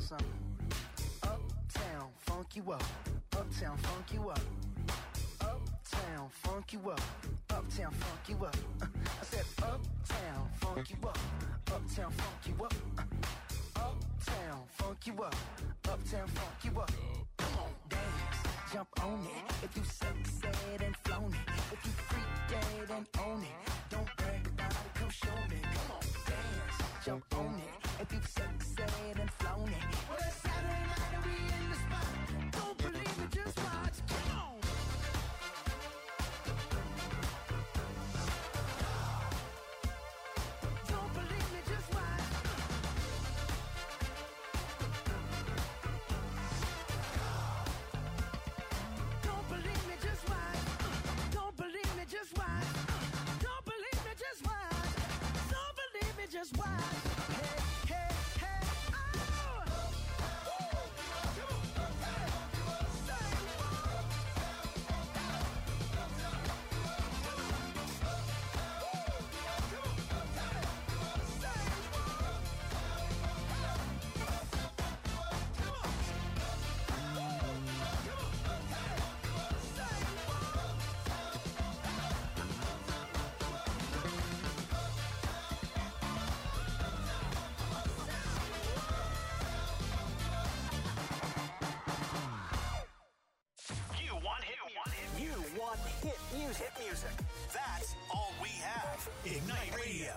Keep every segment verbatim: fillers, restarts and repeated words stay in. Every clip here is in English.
something. Uptown, funk you up. Uptown, funk you up. Uptown, funk you up. Uptown, funk you up. Uh, I said uptown, funk you up. Uptown, funk you up. Uh, uptown, funk you up. Uptown, funk you up. Come on, dance, jump on it. If you succeed and flown it. If you freak dead and own it. Don't brag about it, come show me. Come on, dance, jump on it. If you succeed and flown it. Well, it's Saturday night and we in the spot. Don't believe it, just watch. Come on. Don't believe me, just watch. Don't believe me, just watch. Don't believe me, just watch. Don't believe me, just watch. Don't believe me, just watch. Hey, hey, hey, oh! You want hit music. You want hit music. Hit music. That's all we have. Ignite Radio.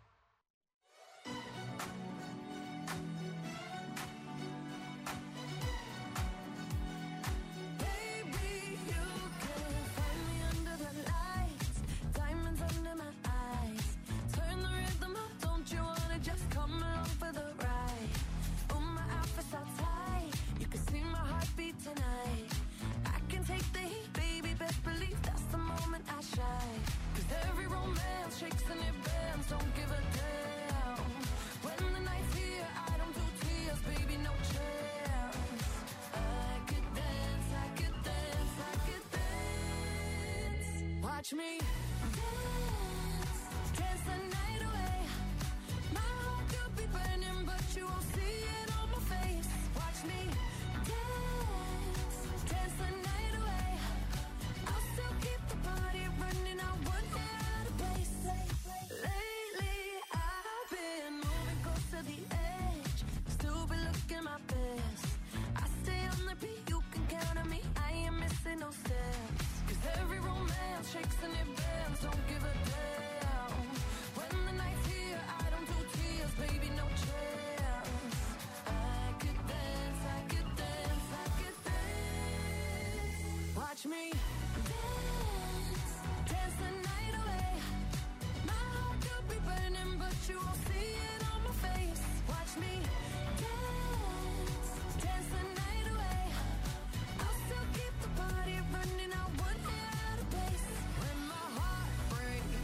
Baby, you can find me under the lights, diamonds under my eyes. Turn the rhythm up, don't you wanna just come along for the ride? Oh, my outfit's all tight, you can see my heartbeat tonight. I can take the heat, baby, best believe that's the moment I shine. 'Cause every romance shakes and it bends, don't give a damn. When the night's here, I don't do tears, baby, no chance. I could dance, I could dance, I could dance. Watch me dance, dance the night away. My heart could be burning, but you won't see it on my face. Watch me dance, dance the night away. I'll still keep the party running, I wouldn't get out of place. Lately, I've been moving close to the edge, still be looking my best. I stay on the beat, you can count on me, I ain't missing no steps. 'Cause every romance shakes and it bends, don't give a damn. When the night's here, I don't do tears, baby, no chance. I could dance, I could dance, I could dance. Watch me dance, dance the night away. My heart could be burning, but you won't see it on my face. Watch me dance, dance the night away. I'll still keep the party running, I wouldn't get out of place. When my heart breaks,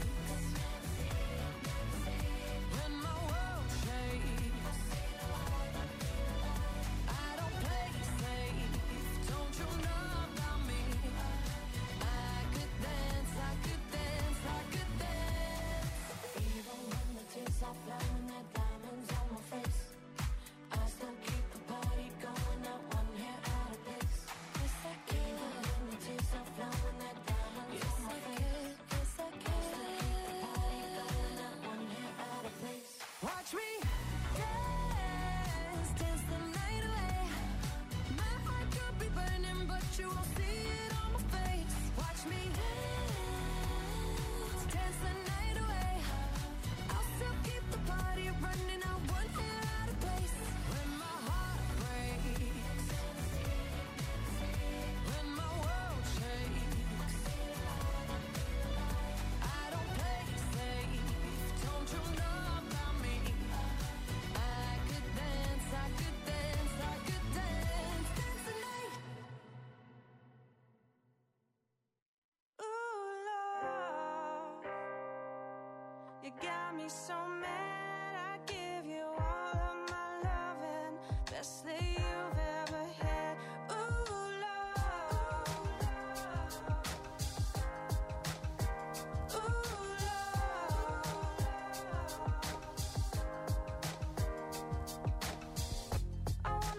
when my world shakes, I don't play safe, don't you know about me? I could dance, I could dance, I could dance. Even when the tears are flowing, the diamonds on my face, I still keep the party going, not one hair out of place. Yes, I can. Even when the tears are flowing, the diamonds on my face, yes, I can. Still keep the party going, not one hair out of place. Watch me dance, dance the night away. My heart could be burning, but you won't see it on my face. Watch me dance, dance the night away. I'll still keep the party running, I wouldn't get out of place. When my heart breaks, when my world shakes, I don't play safe, don't you know about me? I could dance, I could dance, I could dance, dance the night. Ooh, love, you got me so mad. I give you all of my loving, best that you've ever had. Ooh, love, ooh, love. I wanna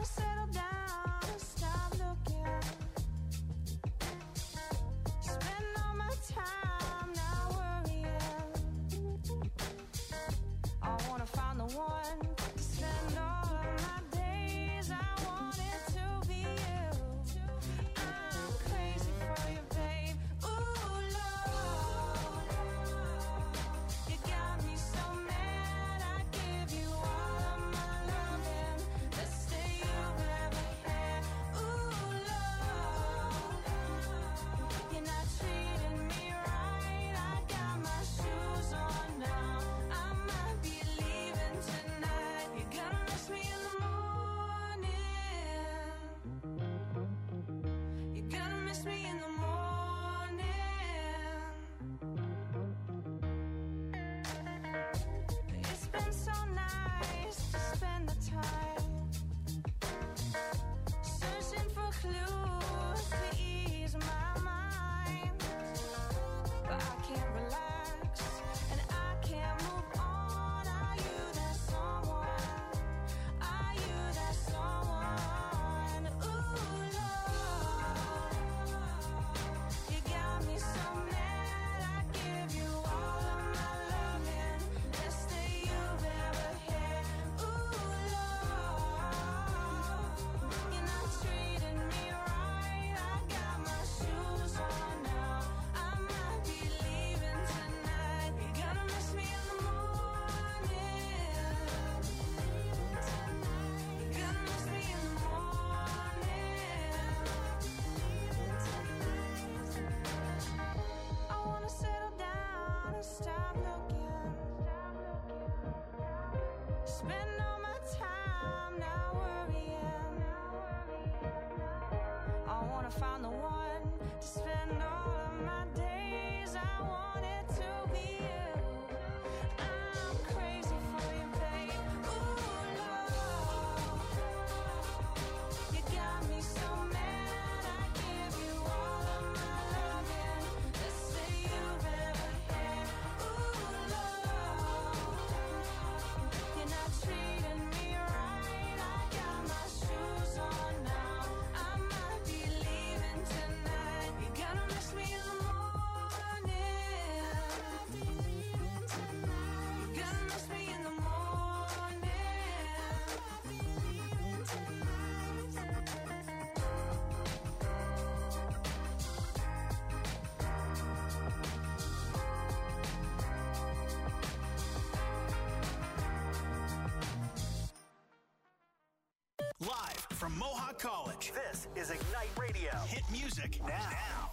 from Mohawk College. This is Ignite Radio. Hit music now.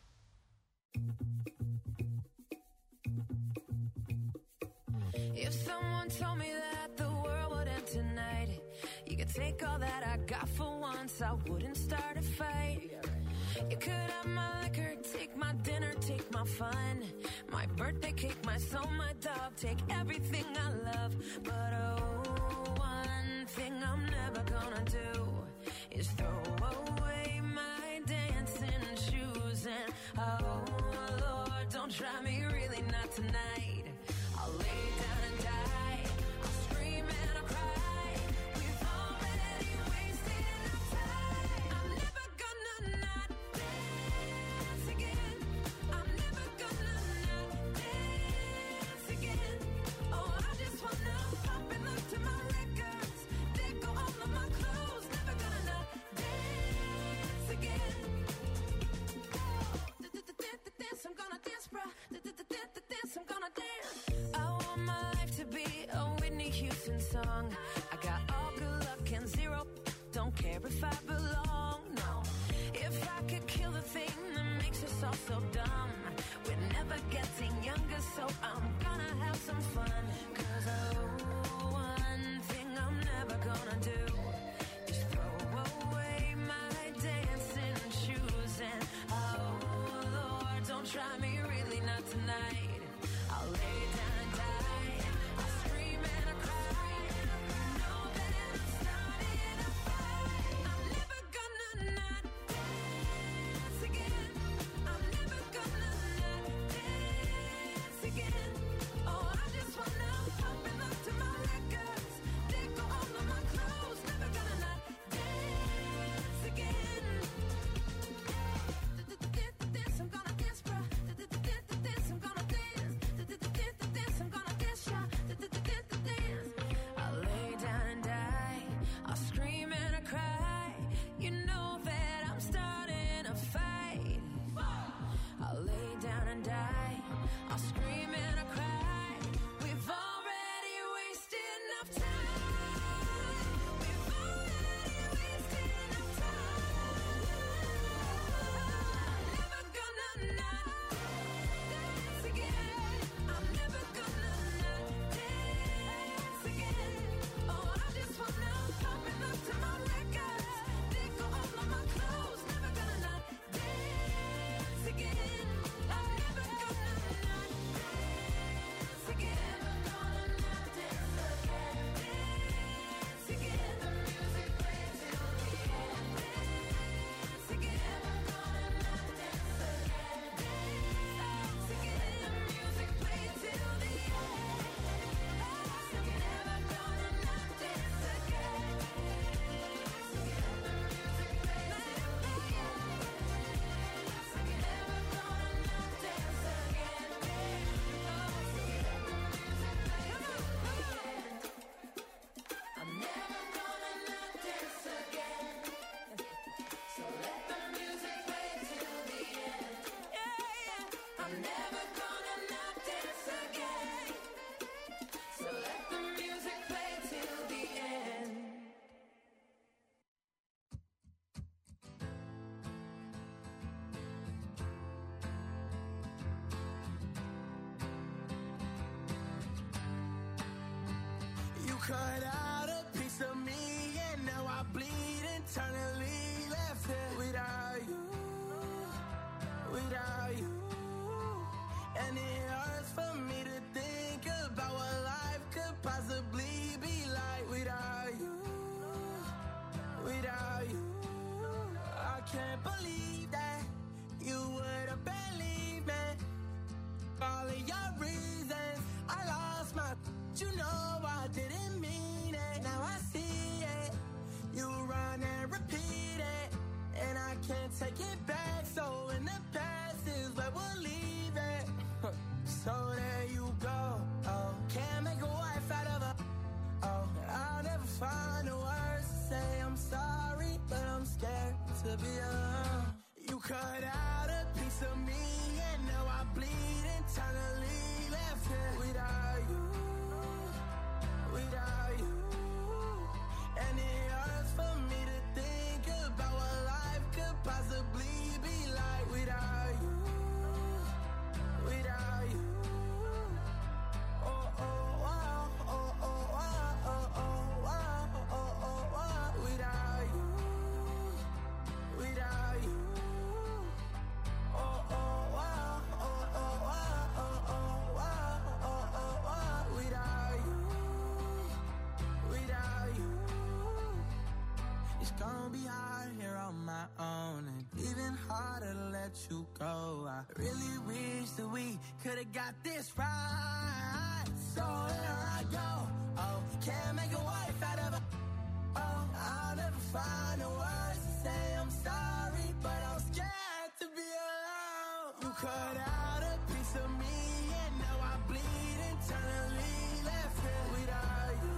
If someone told me that the world would end tonight, you could take all that I got for once, I wouldn't start a fight. You could have my liquor, take my dinner, take my fun, my birthday cake, my soul, my dog, take everything I love. But oh, one thing I'm never gonna do is throw away my dancing shoes. And oh Lord, don't try me, really not tonight. I'll lay down and die, I'll scream and I'll cry. We've already wasted enough time. I'm never gonna not dance again. I'm never gonna not dance again. Oh, I just wanna pop and look to my records. They go all of my clothes. Never gonna not dance again. Dance, I'm gonna dance, bruh. Dance, I'm gonna dance. I want my life to be a Whitney Houston song. I got all good luck and zero. Don't care if I belong, no. If I could kill the thing that makes us all so dumb, we're never getting younger, so I'm gonna have some fun. Cause oh, one thing I'm never gonna do is throw away my dancing shoes. And oh Lord, don't try me, really not tonight. I'll lay down and die, I'll scream and I'll cry. Know that I'm starting a fight. I'm never gonna not dance again. I'm never gonna not dance again. Oh, I just wanna pop and look to my records. They go all of my clothes. Never gonna not dance again. Dance, I'm gonna dance, bruh. Dance, I'm gonna dance. Dance, I'm gonna dance, yeah. Dance. I'll lay down and die, I'll scream and I cry. You know that I'm starting a fight. I'll lay down and die, I'll scream and I cry. We've already wasted enough time. We've already wasted enough time. I'm never gonna not dance again. I'm never gonna not dance again. Oh, I just wanna pop and look to my records. They go all of my clothes. Never gonna not dance again. I'm never gonna not dance again. Gonna not dance again. Dance again. The music plays till the end. Dance again. Gonna not dance again. Dance again. The music plays till the end. I'm never gonna not dance again. Dance again. The music plays till the end. I'm never gonna not dance again. Dance again. The music plays till the end. I'm never gonna not dance again. So let the music play till the end. Yeah, yeah. I'm never gonna not dance again. So let the music play till the end. You cut out a piece of me, and now I bleed internally. Left here without you, without you. And it hurts for me to think about what life could possibly be like without you, without you. I can't believe that you would have believed me. All of your reasons, I lost my. You know I didn't mean it. Now I see it. You run and repeat it, and I can't take it back. So in the past is where we'll leave it. So there you go. Oh, can't make a wife out of a. Oh, I'll never find the words to say I'm sorry, but I'm scared to be alone. You cut out a piece of me, and now I bleed internally. Left here without you, without you. And it hurts for me to think possibly be like without you, without you. Oh, oh, wow, oh, oh, wow, oh, oh, wow, oh, oh, wow, without you, without you. Oh, oh, wow, oh, oh, wow, oh, oh, wow, oh, oh, wow, without you, without you. It's gonna be hard here on my own, and even harder to let you go. I really wish that we could've got this right. So here I go. Oh, can't make a wife out of a. Oh, I'll never find the words to say I'm sorry, but I'm scared to be alone. You cut out a piece of me, and now I bleed internally. Left here without you,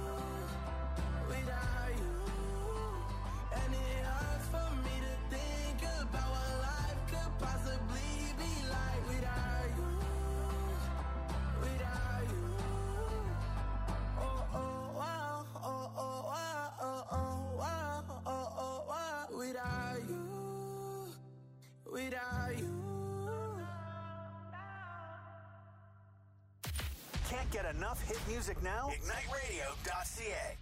without you. And it hurts for me to think about what life could possibly be like without you, without you. Oh, oh, wow, oh, oh, wow, oh, oh, wow, oh, oh, wow, without you, without you. Can't get enough hit music now? Ignite radio dot c a.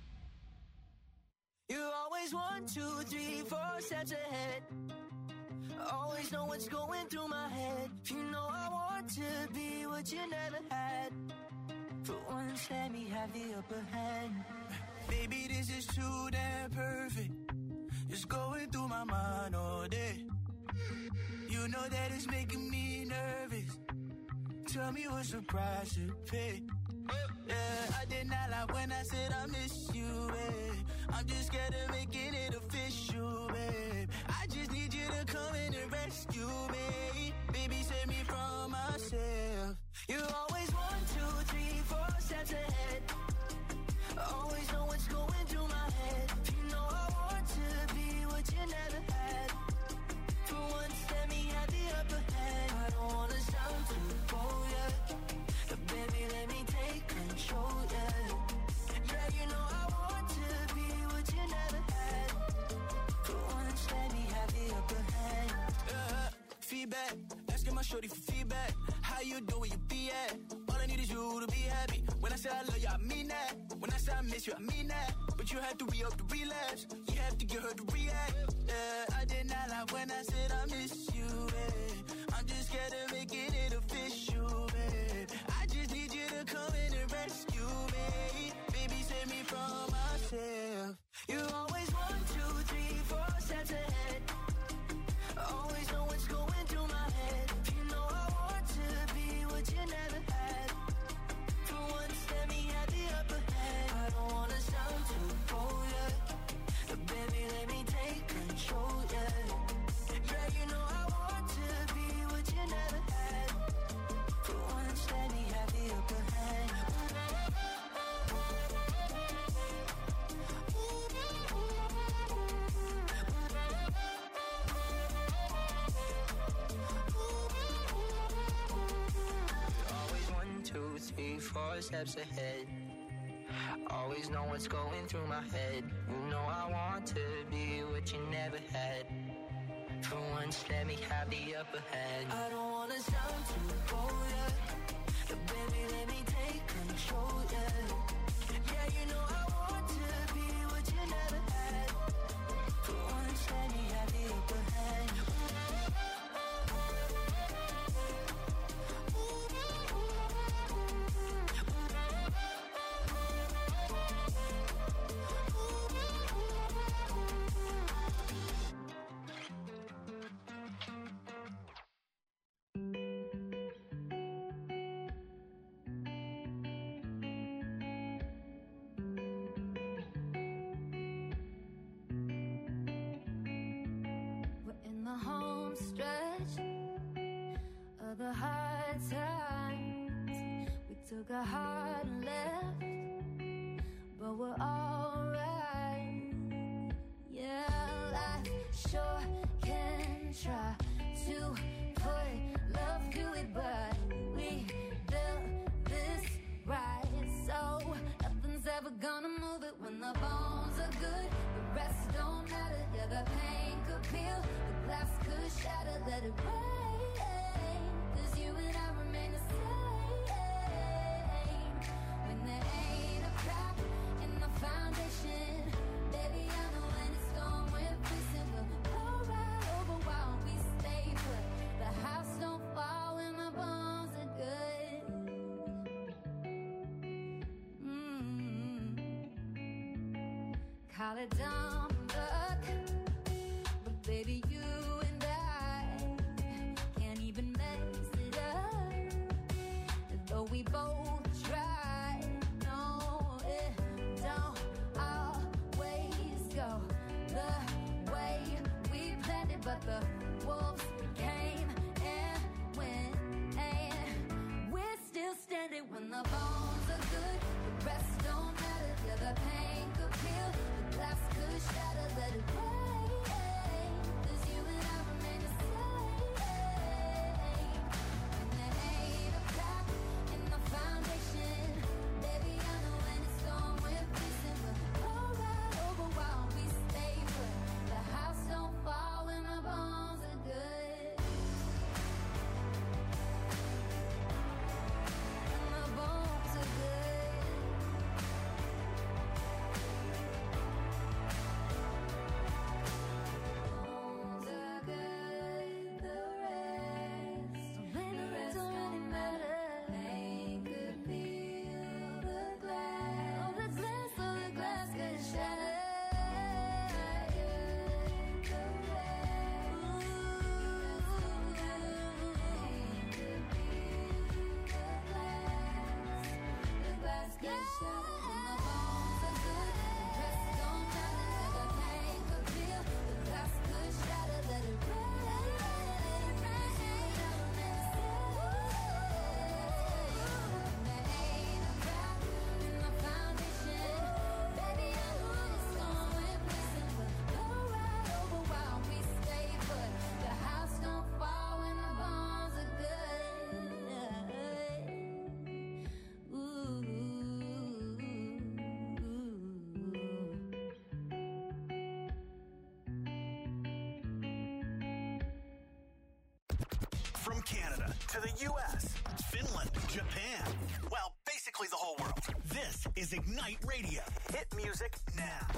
You always one, two, three, four steps ahead. Always know what's going through my head. You know I want to be what you never had. For once, let me have the upper hand. Baby, this is too damn perfect. It's going through my mind all day. You know that it's making me nervous. Tell me what's the price to pay. Yeah, I did not lie when I said I miss you, babe. I'm just scared of making it official, babe. I just need you to come in and rescue me. Baby, save me from myself. You always one, two, three, four steps ahead. Always know what's going through my head. You know I want to be what you never had. For once, let me have the upper hand. I don't wanna sound too bold, yeah. But baby, let me take control, yeah. Yeah, you know I want to be what you never had. For once, let me have the upper hand. Uh, feedback, asking my shorty for feedback. How you doing, where you be at? All I need is you to be happy. When I say I love you, I mean that. When I say I miss you, I mean that. But you have to re-up the relapse. You have to get her to react. Yeah, I did not lie when I said I miss you, babe. I'm just scared of making it official, babe. I just need you to come in and rescue me. Baby, save me from myself. You always one, two, three, four steps ahead. Always know what's going through my head. You know I want to be what you never had. For once, let me have the upper hand. I don't wanna sound too bold, yeah. But baby, let me take control, yeah. Yeah, you know I want to be what you never had. For once, let me have the upper hand. Always one, two, three, four steps ahead. Always know what's going through my head. You know I want to be what you never had. For once, let me have the upper hand. I don't wanna sound too bold, yeah. But baby, let me take control, yeah. Yeah, you know I want to be what you never had. For once, let me have the upper hand. The hard times, we took a hard left, but we're alright. Yeah, life sure can try to put love through it, but we built this right, so nothing's ever gonna move it. When the bones are good, the rest don't matter. Yeah, the pain could peel let it rain. 'Cause you and I remain the same. When there ain't a crack in the foundation, baby, I know when it's storm, we're facing. We'll blow right over while we stay put. The house don't fall when my bones are good. Mm-hmm. Call it dumb luck, but baby, you and I can't even mess it up. Though we both try, no, it don't always go the way we planned it. But the wolves came and went, and we're still standing. When the bones are good, the rest don't matter. Yeah, the pain could peel, the glass could shatter, let it rain. 'Cause you and I remain the same. When there ain't a crack in the foundation, baby, I know when it's gone, we're facing. We'll blow right over while we stay put. The house don't fall when the bones are good. When the bones are good. Bones are good, the rest, the rest don't matter. Pain could peel the glass, oh, the glass, oh, the glass could shatter. The rest, pain could peel the glass, the glass could shatter. When the bones are good, the rest don't matter. The pain could peel, the glass could shatter. Let it rain, let it rain. There ain't a crack in the foundation, baby, I know it's gone, we're facing. We'll blow right over while we stay put. The house don't fall when the bones are good. Ooh. From Canada to the U S, Finland, Japan, well, basically the whole world. This is Ignite Radio. Hit music now.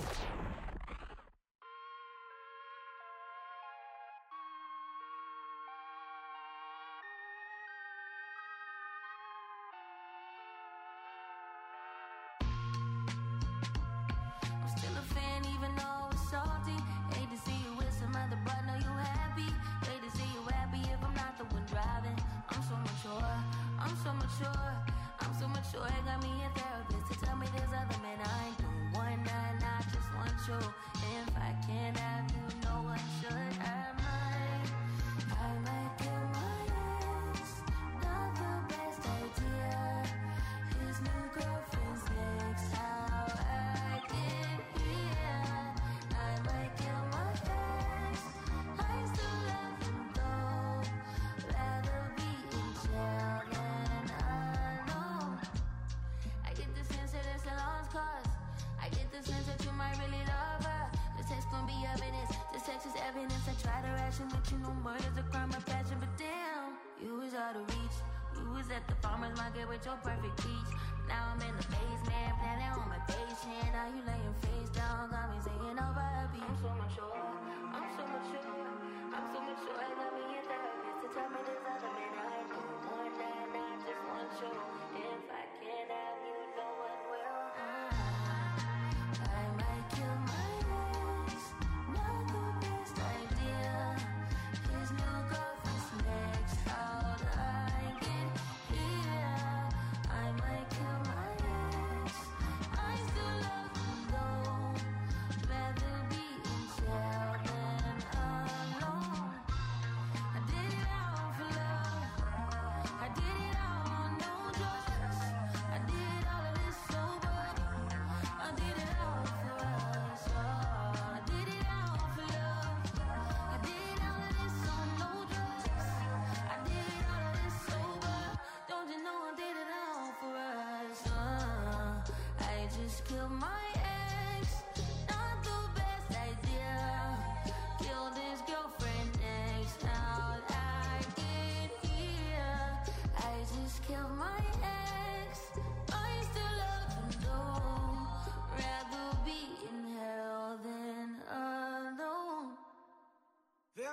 I'm still a fan even though it's salty. Hate to see you with some other, but know you happy. Hate to see you happy if I'm not the one driving. I'm so mature, I'm so mature, I'm so mature. It got me a therapist to tell me there's other men I ain't doing one night, I just want you. If I can't have you, no one should have mine. I might kill my ex, not the best idea. His new girlfriend's next, how I get here. I might kill my ex, I still love him though. Rather be in jail than alone. I get the sense that it's a lost cause. I get the sense that you might really love her. This text gon' be evidence. This text is evidence. I try to ration, but you know murder's a crime of passion. But damn, you was out of reach. You was at the farmer's market with your perfect peach. Now I'm in the basement, planning on my patient. Now you laying face down, got me singing over a beat. I'm so mature, I'm so mature, I'm so mature. I got me a therapist to tell me there's other men I ain't doing one night, I just want you. If I can't have you, no one will. I might kill my ex, not the best idea. His new girlfriend's next, how'd I get here? I might kill my ex, I still love him though. Rather be in jail than alone. I did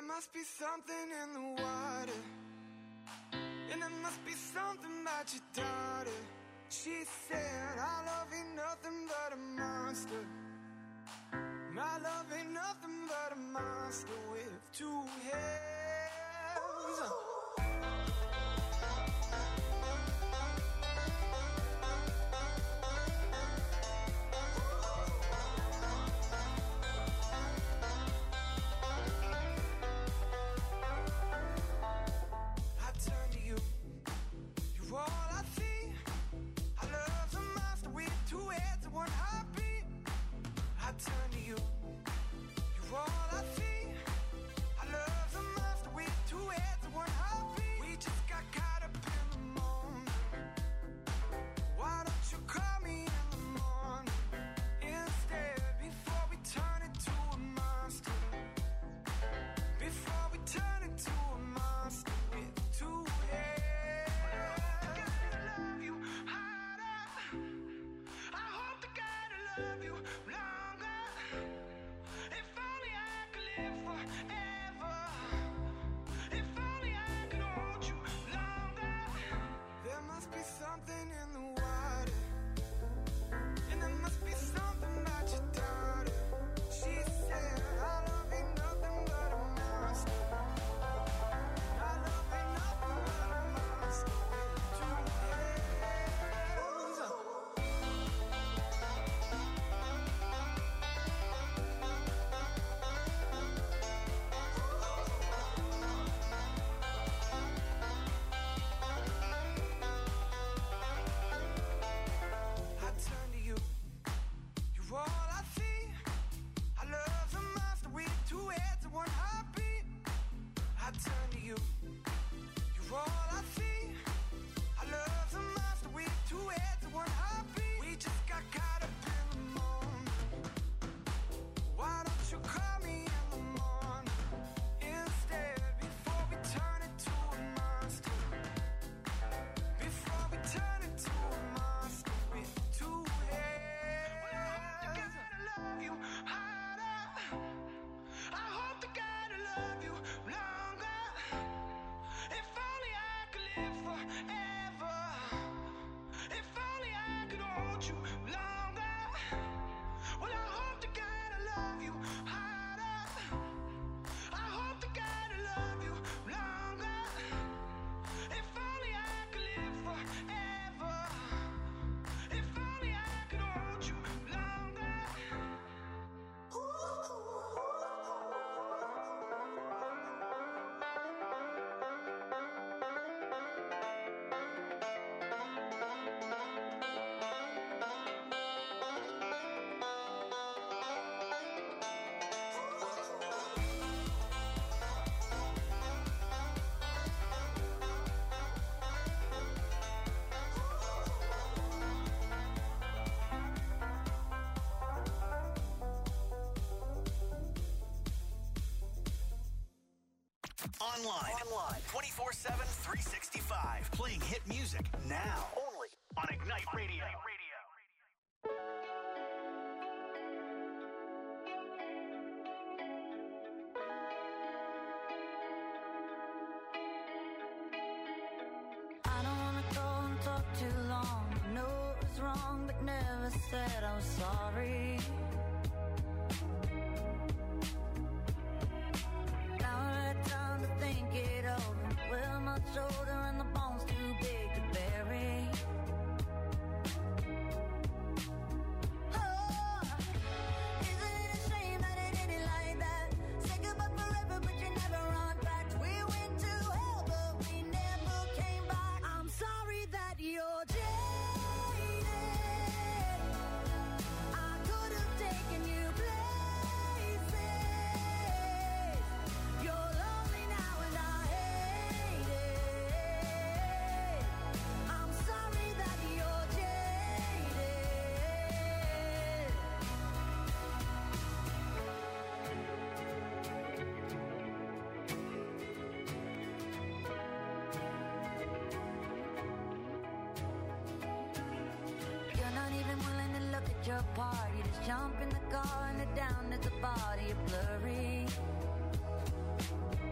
must be something in the water, and there must be something about your daughter. She said, our love ain't nothing but a monster. My love ain't nothing but a monster with two heads. All I see, our love's a monster with two heads and one heartbeat. I turn to you, you're all I see. Our love's a monster with two heads and one heartbeat. We just got caught up in the moment. Why don't you call me in the morning instead, before we turn into a monster? Before we turn into a monster with two heads. Love you longer. If only I could live forever. If only I could hold you longer. There must be something in the water, and there must be something about your daughter. She said, our love ain't nothing but a monster. Our love ain't nothing but a monster with two heads. All I see, our love's a monster with two heads and one heartbeat. I turn to you, you're all I see. Our love's a monster with two heads and one heartbeat. We just got caught up in the moment. Why don't you call me in the morning instead, before we turn into a monster? Before we turn into a monster with two heads. Love you harder. I hope to God I love you longer. If only I could live forever. If only I could hold you longer. Well, I hope to God I love you harder. I hope to God I love you longer. If only I could live forever. If only I could hold you longer. Online. Online. twenty-four seven, three sixty-five. Playing hit music now. Only on Ignite Radio. I don't wanna go and talk too long. I know it was wrong, but never said I was sorry. Now I had time to think it over. Well, my shoulder and the bones too big to bury. Oh, isn't it a shame that it ended like that? Say goodbye forever, but you never run back. We went to hell, but we never came back. I'm sorry that you're jaded. I could have taken you places. You're lonely now and I hate it. I'm sorry that you're jaded. You're not even willing to look at your part. You just jump in the car and it down at the body, you're blurry.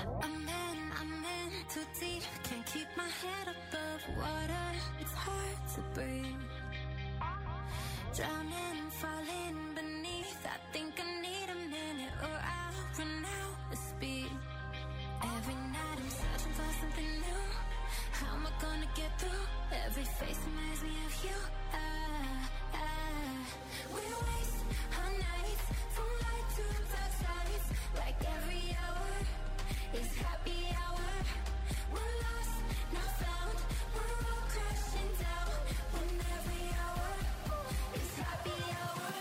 I'm in, I'm in too deep. Can't keep my head above water. It's hard to breathe. Drowning, falling beneath. I think I need a minute or I'll run out of speed. Every night I'm searching for something new. How am I gonna get through? Every face reminds me of you. Ah, ah. We waste our nights from light to dark sides. Like every hour is happy hour. We're lost, not found. We're all crashing down. When every hour is happy hour.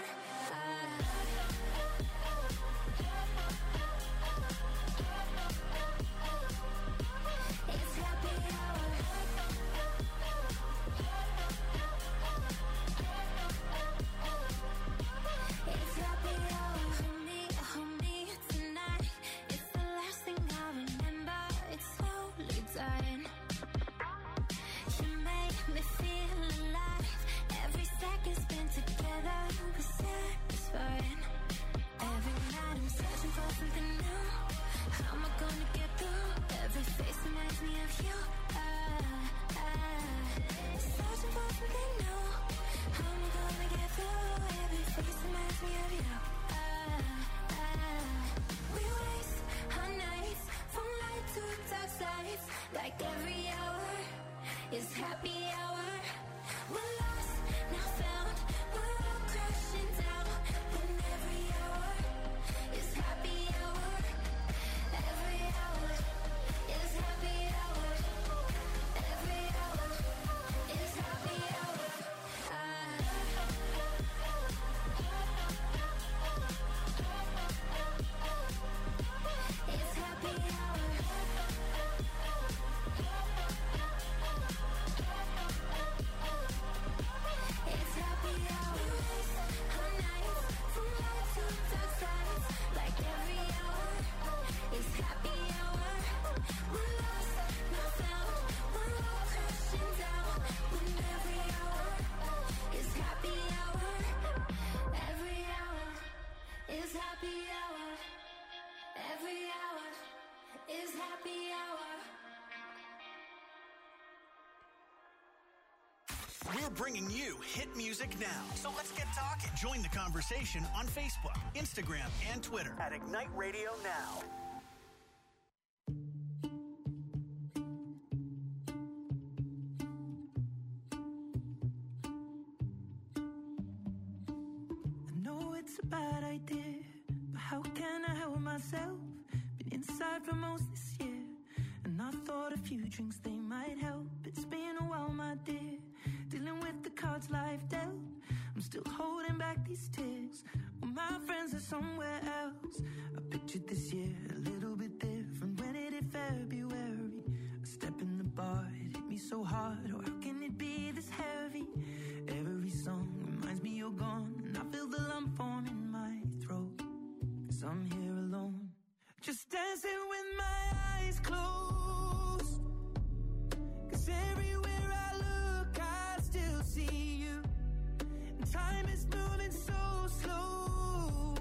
It's happy hour. It's happy hour. Hold me, hold me tonight. It's the last thing I remember. It's slowly dying. You make me feel alive. Every second spent together was satisfying. Every night I'm searching for something new. How am I gonna get through? Every face reminds me of you. Ah, ah. Searching for something new. How am I gonna get through? Every face reminds me of you. Ah, ah. We waste our nights from light to dark sides. Like every hour is happy hour. We're lost, now found. We're all crashing down. When every hour is happy hour. Every hour is happy hour. Every hour is happy hour. Ah. It's happy hour. It's happy hour. Our nights from light to dark sides. Like every hour is happy hour. We're lost, not found. We're all crashing down. When every hour is happy hour. Every hour is happy hour. Every hour is happy hour. We're bringing you hit music now. So let's get talking. Join the conversation on Facebook, Instagram, and Twitter at Ignite Radio Now. I know it's a bad idea, but how can I help myself? Been inside for most this year, and I thought a few drinks they might help. It's been a while, my dear, dealing with the cards life dealt. I'm still holding back these tears. Well, my friends are somewhere else. I pictured this year a little bit different. When it hit February, a step in the bar, it hit me so hard. Oh, how can it be this heavy? Every song reminds me you're gone, and I feel the lump form in my throat. Cause I'm here alone, just dancing with my eyes closed. Cause everywhere I look, I still see you. And time is moving so slow,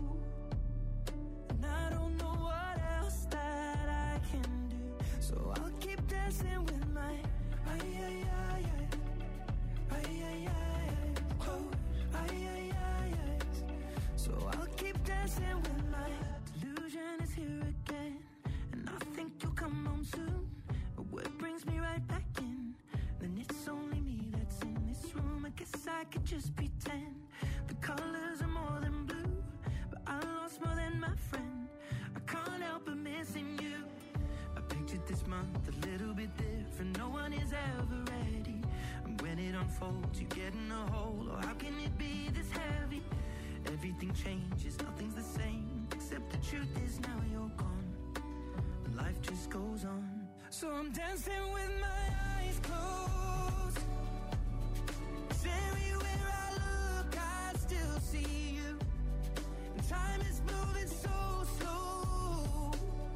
and I don't know what else that I can do. So I'll keep dancing with my ay, ay, ay, ay, ay, ay, ay, close, ay, ay, ay, ay. So I'll keep dancing with my delusion is here again, and I think you'll come home soon. But what brings me right back in? Then it's only me that's in this room. I guess I could just pretend the colors are more than blue, but I lost more than my friend. I can't help but missing you. I pictured this month a little bit different. No one is ever ready, and when it unfolds, you get in a hole. Oh, how can it be this heavy? Everything changes, nothing's the same, except the truth is now you're gone, and life just goes on. So I'm dancing with my eyes closed. 'Cause everywhere I look, I still see you. And time is moving so slow,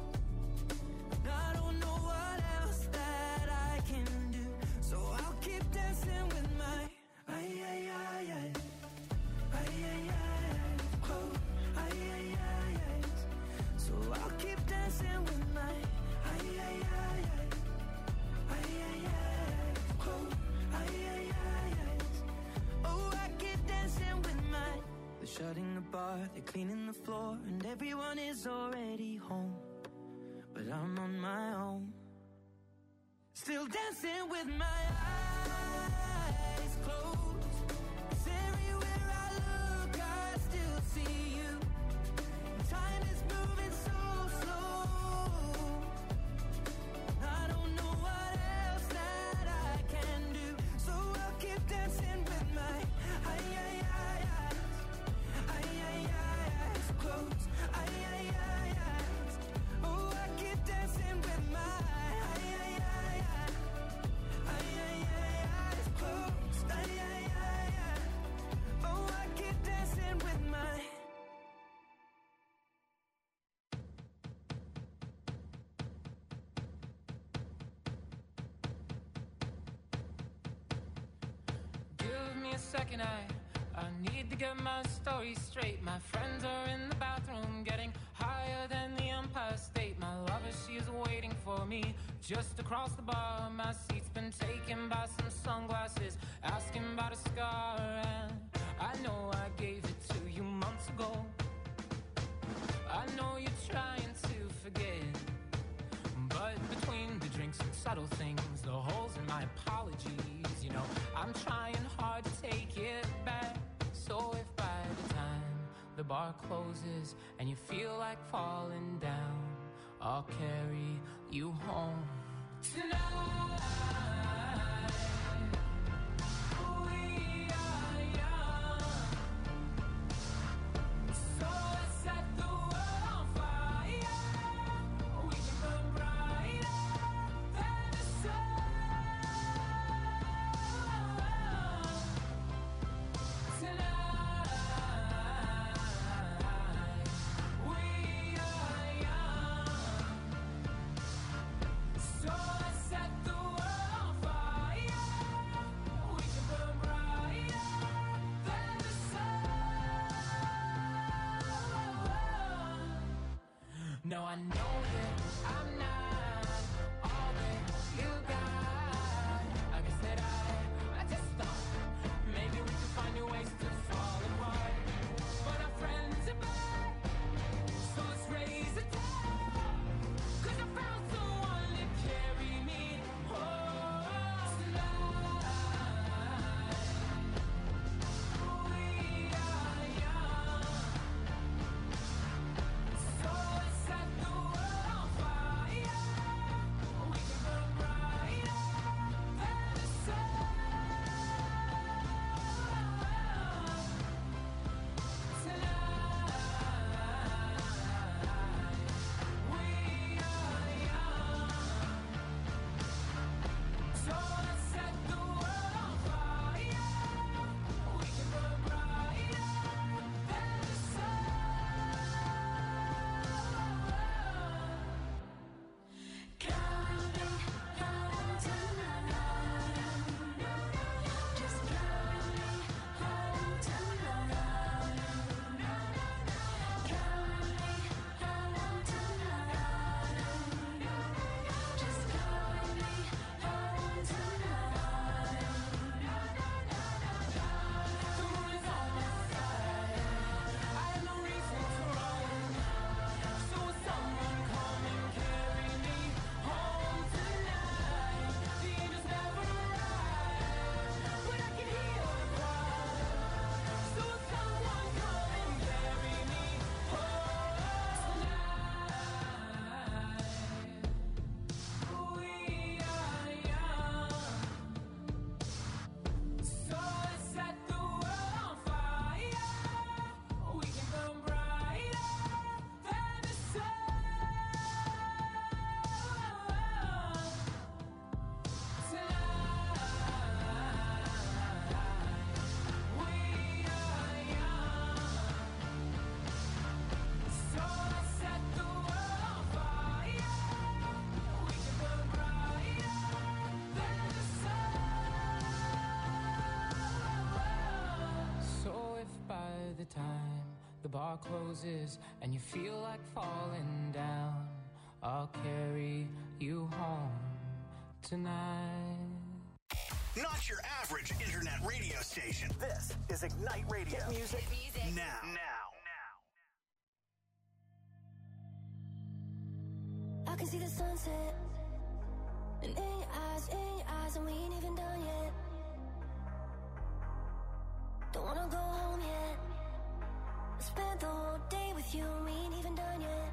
and I don't know what else that I can do. So I'll keep dancing with my ay, ay, ay, ay, ay, ay, ay, close, ay, ay, ay, ay. So I'll keep dancing with my cleaning the floor and everyone is already home, but I'm on my own, still dancing with my eyes closed. 'Cause everywhere I look I still see you. Time is moving so slow, I don't know what else that I can do, so I'll keep dancing with my eyes, eyes, eyes, eyes closed, eyes, eyes. Oh, I keep dancing with my eyes, eyes closed, eyes. Oh, I keep dancing with my. Give me a second, I, I need to get my story straight. My friends are in the bathroom getting higher than the Empire State. My lover, she is waiting for me just across the bar. My seat's been taken by some sunglasses, asking about a scar. And I know I gave it to you months ago. I know you're trying to forget, but between the drinks and subtle things, the holes in my apologies, you know, I'm trying hard to take it back. So if by the time the bar closes and you feel like falling down, I'll carry you home tonight. We are young, so let's set the world on fire. We can burn brighter than the sun. Tonight, we are young, so let's set the world on fire. We can burn brighter than the sun. No, I know that I'm not all that you got. I guess that I, I just thought maybe we could find new ways to fall apart. But our friends are back, so let's raise a toast. 'Cause I found someone to carry me home tonight. We are young, so let's set the world on fire. We can burn brighter than the sun. Tonight, we are young, so let's set the world on fire. We can burn brighter than the sun. Counting, counting tonight. Just counting, counting tonight. Counting, counting tonight. Just counting, counting tonight. The moon is on my side. I have no reason to run. So will someone come and carry me home tonight? The angels never arrive, but I can hear a cry. So will someone come and carry me home tonight? We are young, so let's set the world on fire. We can burn brighter than the sun. Tonight, we are young, so let's set the world on fire. We can burn brighter than the sun. So if by the time the bar closes and you feel like falling down, I'll carry you home tonight. Not your average internet radio station. This is Ignite Radio. Music Now. Now. can see the sunset. And in your eyes, in your eyes, and we ain't even done yet. Don't wanna go home yet. I spent the whole day with you, and we ain't even done yet.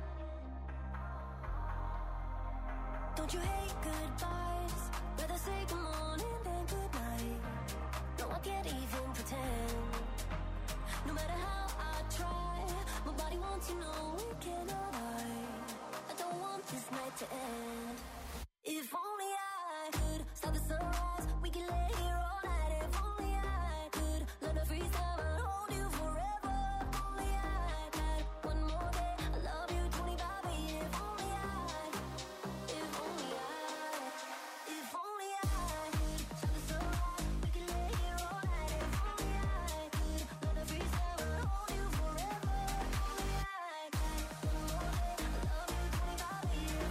Don't you hate goodbyes? Rather say good morning than good night. No, I can't even pretend. No matter how I try, my body wants to know we cannot hide. I don't want this night to end. If only I could stop the sunrise, we can lay here all night. If only I could learn to freeze time and hold you forever. If only I had one more day, I love you twenty-five. If only I, if only I, if only I could stop the sunrise, we can lay here all night. If only I could learn to freeze time and hold you forever. If only I had one more day, I love you twenty-five. If only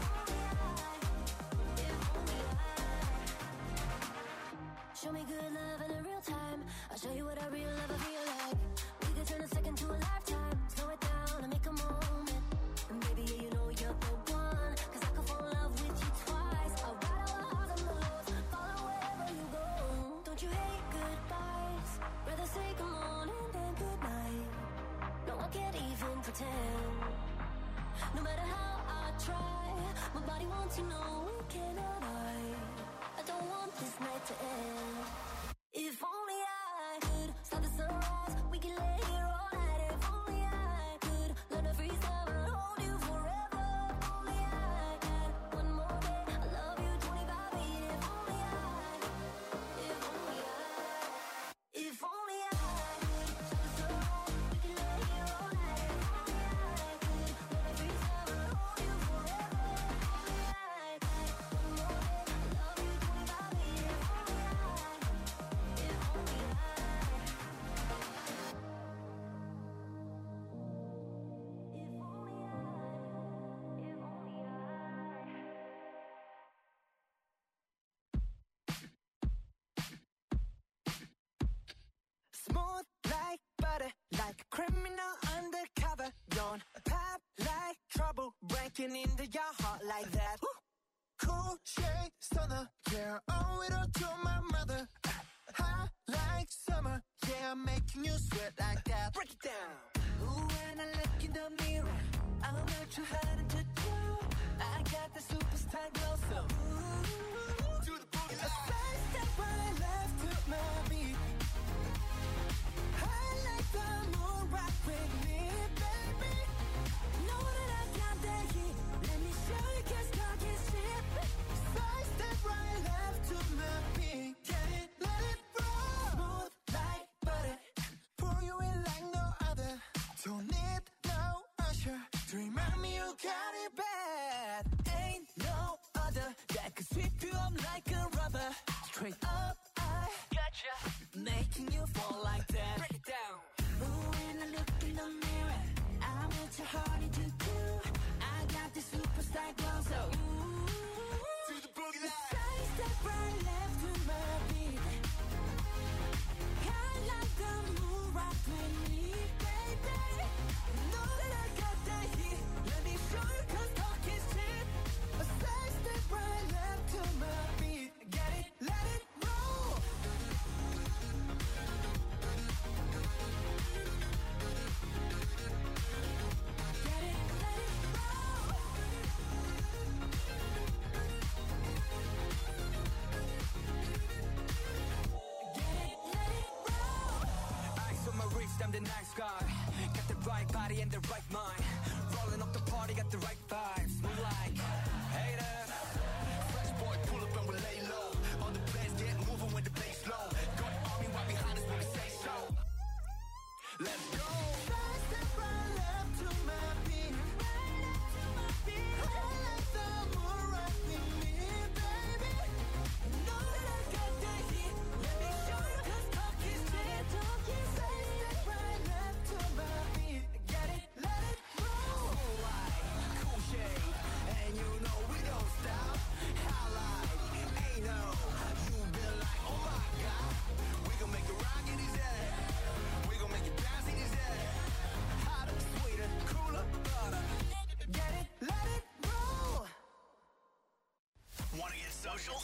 I. Show me good love in a real time. I'll show you what a real love I feel like. We could turn a second to a lifetime. Slow it down and make a moment. And baby, yeah, you know you're the one. Cause I could fall in love with you twice. I'll ride all the highs and the lows, follow wherever you go. Don't you hate goodbyes? Rather say good morning than good night. No, I can't even pretend. No matter how I try, my body wants to know we cannot hide. I don't want this night to end. If only I could stop the sunrise, we can lay here all night. If only I could learn to freeze time and hold you forever. If only I had one more day, I love you twenty-five. If only I, if only I, if only I could stop the sunrise, we can lay here all night. If only I could learn to freeze time and hold you forever. If only I had one more day, I love you twenty-five. If only I, if only I. Smooth like butter, like a criminal undercover. Don't pop like trouble, breaking into your heart like that. Cool shade stunner, yeah, owe it all to my mother. Hot like summer, yeah, I'm making you sweat like that. Break it down. Ooh, when I look in the mirror, I'm not too hard to do. I got the superstar glow, so ooh, To the boogie a side step right left to my beat. I like the moon rock with me, baby. Know that I got that heat. Let me show you, 'cause talk is cheap. Side step right left to my beat. Get it, let it roll. Smooth like butter. Pour you in like no other. Don't need no usher to remind me you got it bad. Ain't no other that could sweep you up like a rubber. Straight up, I gotcha, making you fall like that. Break it down. Ooh, when I look in the mirror, I'm what your heart into do. I got the superstar glow, so ooh, To the boogie line. side step right left to my beat. I like the moon rock with me, baby. Know that I got that heat. Let me show you, 'cause talk is cheap. A side step right left to my beat. Get it, let it roll. Get it, let it roll. Get it, let it roll. Eyes on my wrist, I'm the nice guy. Got the right body and the right mind. Rolling up the party, got the right vibes. Move like haters. Fresh boy, pull up and we lay low. All the players get moving when the bass low. Got army right behind us when we say so. Let's go. Side step right left to my beat. I like the moon rock with me, baby. Know that I got that heat. Let me show you, 'cause talk is cheap. Talk is Side step right left to my beat. Get it, let it roll. Cool shade.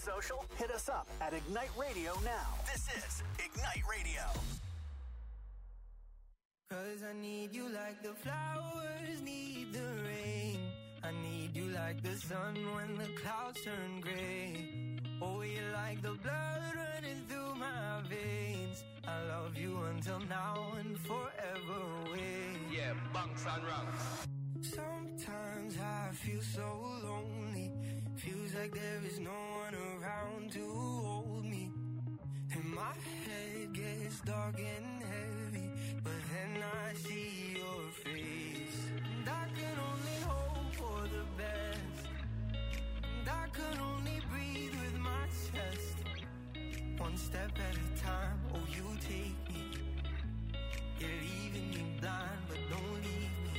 social? Hit us up at Ignite Radio now. This is Ignite Radio. Cause I need you like the flowers need the rain. I need you like the sun when the clouds turn gray. Oh, you're like the blood running through my veins. I love you until now and forever away. Yeah, bunks and ranks. Sometimes I feel so lonely. Feels like there is no one around to hold me. And my head gets dark and heavy, but then I see your face. And I can only hope for the best. And I can only breathe with my chest. One step at a time, oh you take me. You're leaving me blind, but don't leave me.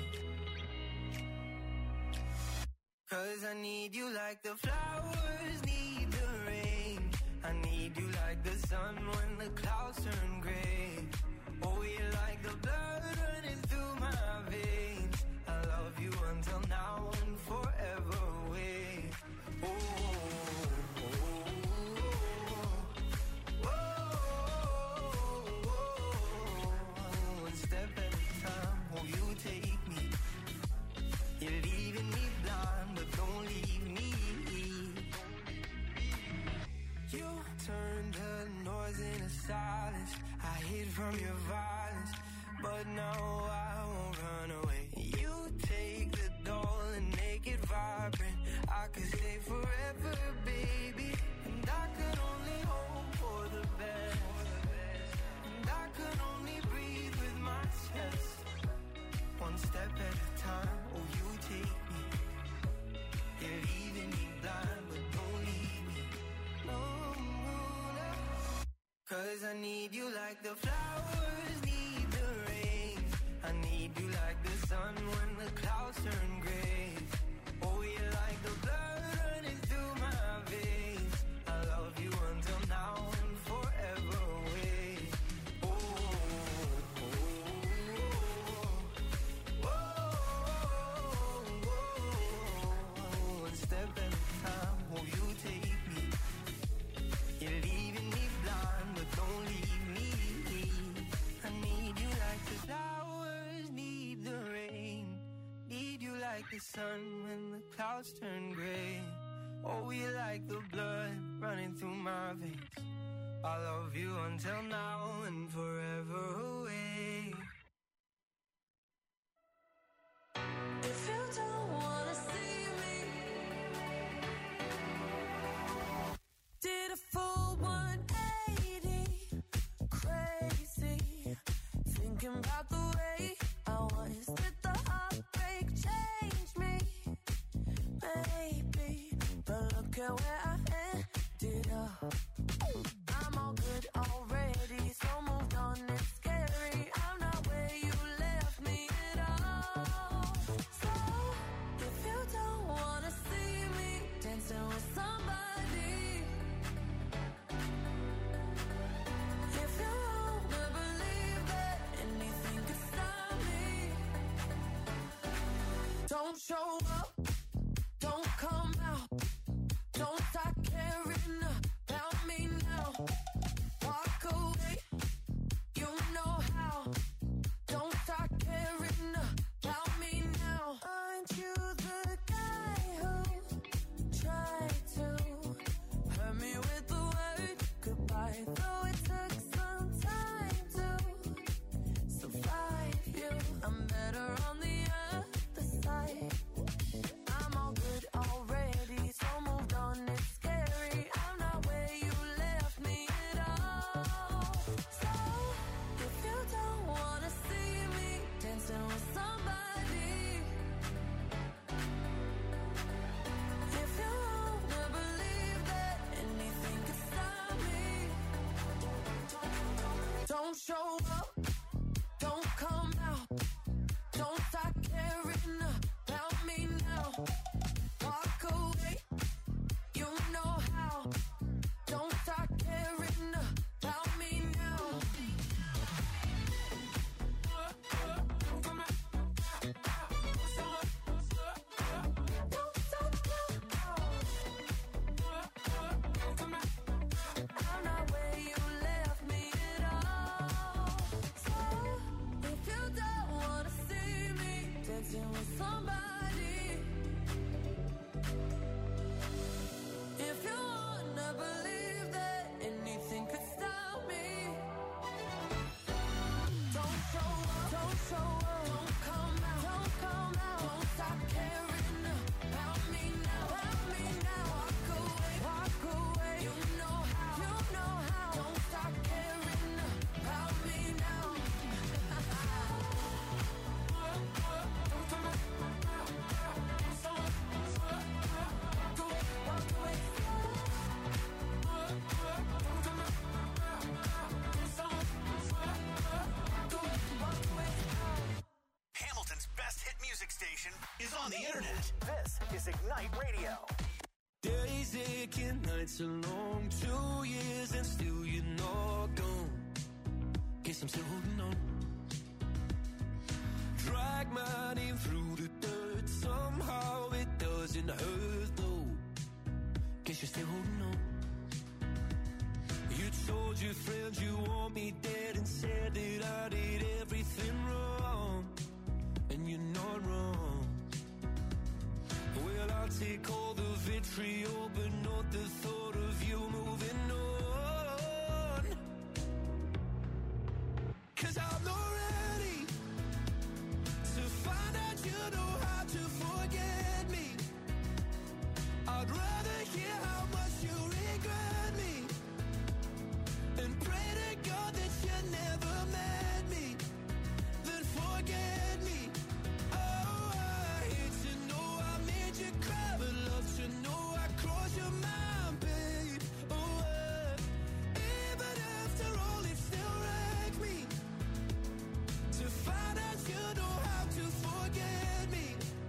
Cause I need you like the flowers need the rain. I need you like the sun when the clouds turn gray. Oh, you're like the blood running through my veins. I love you until now and forever away. Oh, oh, oh, oh, oh. One step at a time, oh, you take me. You're leaving me blind, but don't leave me. You turned the noise into silence. I hid from your violence, but now I won't run away. You take the doll and make it vibrant. I could stay forever, baby. And I could only hope for the best. And I could only breathe with my chest. One step at a time, oh you take me. You're leaving me blind, but don't leave me. No, no, no. Cause I need you like the flowers need the rain. I need you like the sun when the clouds turn gray. Oh, you're like the blood running through my veins. I love you until now and forever away. Oh, oh, oh, oh, oh, oh. One step at a time, oh, you take me. You're leaving me blind, but don't leave me. I need you like the flowers need the rain. Need you like the sun when the clouds turn gray. Oh, you like the blood running through my veins. I love you until now and forever away. If you don't wanna see me, did a full one eighty, crazy, thinking about the way I was. Did the heartbreak change me? Maybe, but look at where I ended up. I'm all good already, so moved on, it's scary. I'm not where you left me at all. So, if you don't wanna see me dancing with somebody, if you wanna believe that anything could stop me, don't show up, don't come out, don't start caring about is on the internet. This is Ignite Radio. Days aching, nights are long, two years and still you're not gone. Guess I'm still holding on. Drag my name through the dirt, somehow it doesn't hurt though. Guess you're still holding on. You told your friends you want me dead and said that I did everything wrong. And you're not wrong. Well, I'll take all the vitriol, but not the thought of you moving on. 'Cause I'm not ready to find out you know how to forget me. I'd rather hear how much you regret me and pray to God that you never met me, then forget me. Oh, I hate to know I made you cry, but love to know I crossed your mind, babe. Oh, uh, even after all, it still wrecked me to find out you know how to forget me.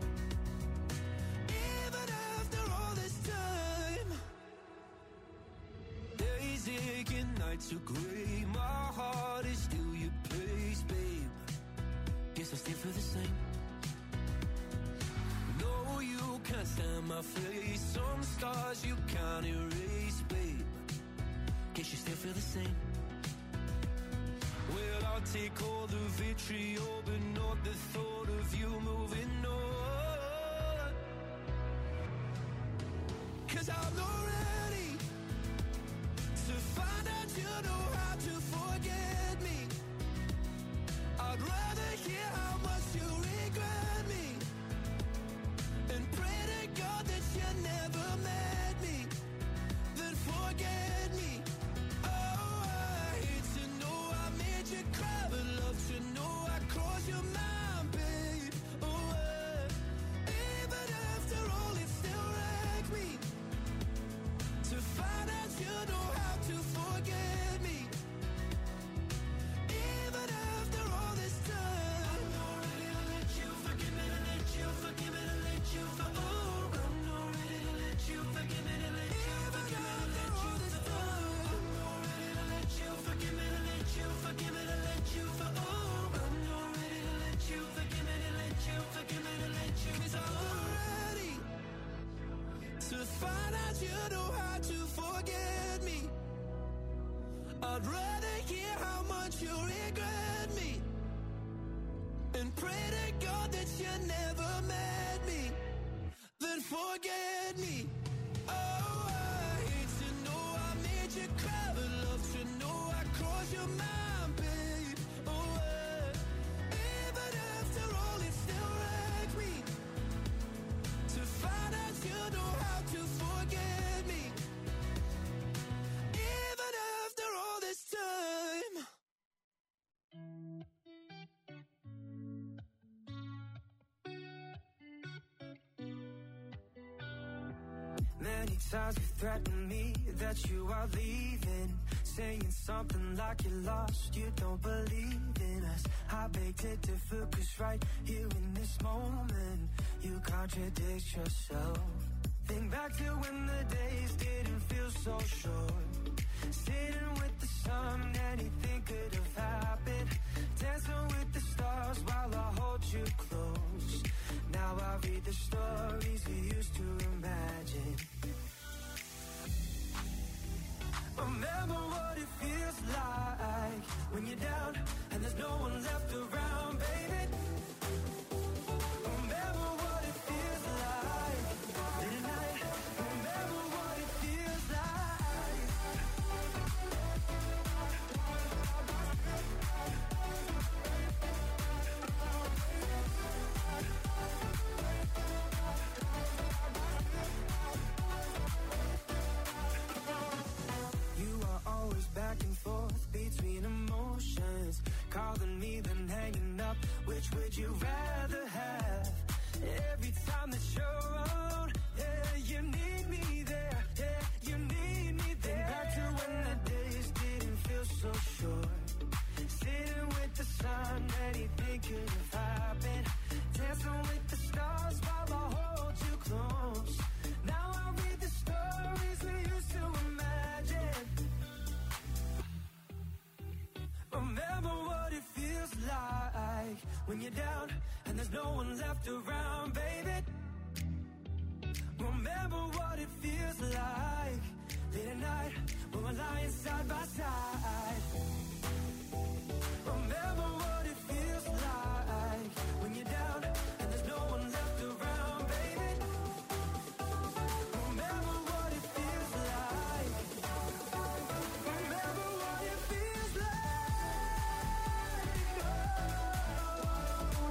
Even after all this time, days aching, nights are gray. My heart is still your place, babe. Guess I still feel the same. No, you can't stand my face. Some scars you can't erase, babe. Guess you still feel the same. Well, I'll take all the vitriol, but not the thought of you moving on. 'Cause I'm not ready to find out you know how to forget me. I'd rather hear how much you regret me and pray to God that you never met me, then forget me. Oh, I hate to know I made you cry, but love to know I crossed your mind, babe. Oh, uh, even after all, it still wrecked me to find out you know how to forget me. Even after all this time, I'm not ready to let you forgive me, to let you forgive me, to let you for oh, I'm not ready to let you forgive me, to let you forgive me, to let you for oh, I'm not ready to let you forgive me, to let you forgive me, to let you for oh, I'm not ready to let you forgive me, to let you forgive me, to let you 'cause I'm not ready to find out you know how to forget me. I'd rather hear how much you regret me and pray to God that you never met me, then forget me. Oh, I hate to know I made you cry, but love to know I crossed your mind, babe. Oh, uh, even after all, it still wrecked me to find out you know how to forget me. Even after all this time. Many times you threatened me that you are leaving, saying something like you're lost, you don't believe in us. I beg to differ, 'cause right here in this moment, you contradict yourself. Think back to when the days didn't feel so short, sitting with the sun, anything could have happened, dancing with the stars while I hold you close. Now I read the stories we used to imagine. Remember what it feels like when you're down and there's no one left around, baby. Remember what it feels like in the night. Remember what it feels like. when you're down and there's no one left around, baby. Remember what it feels like late at night when we're lying side by side. Remember what it feels like when you're down and there's no one left around, baby. Remember what it feels like. Remember what it feels like. Oh,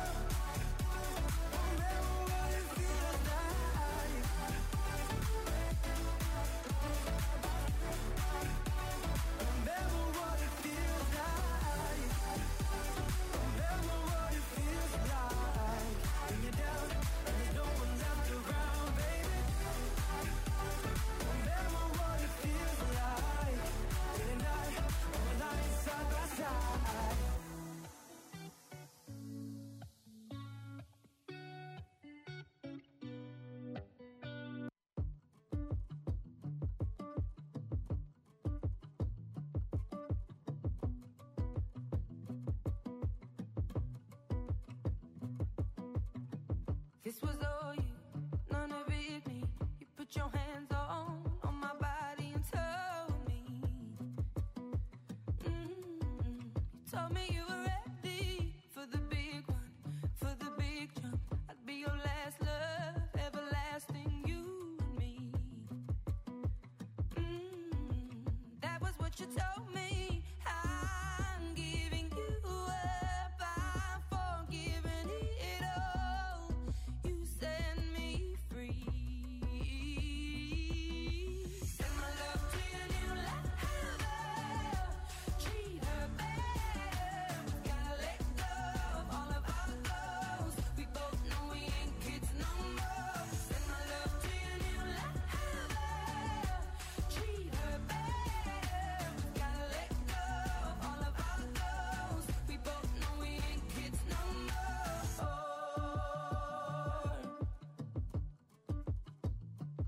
remember what it feels like. Remember what it feels like. Remember what it feels like when you're down and there's no one left around, baby. Remember what it feels like late at night when we're lying side by side. This was all you, none of it me. You put your hands on, on my body and told me. Mm-hmm. You told me you were ready for the big one, for the big jump. I'd be your last love, everlasting, you and me. Mm-hmm. That was what you told me. I'm giving you up, I'm forgiving it all. You set me free. Send my love to your new lover. Treat her better. Gotta let go of all of our goals. We both know we ain't kids no more. Send my love to your new lover. Treat her better. Gotta let go of all of our goals. We both know we ain't kids no more.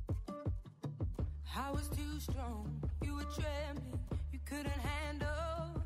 I was too strong, you were trembling, you couldn't handle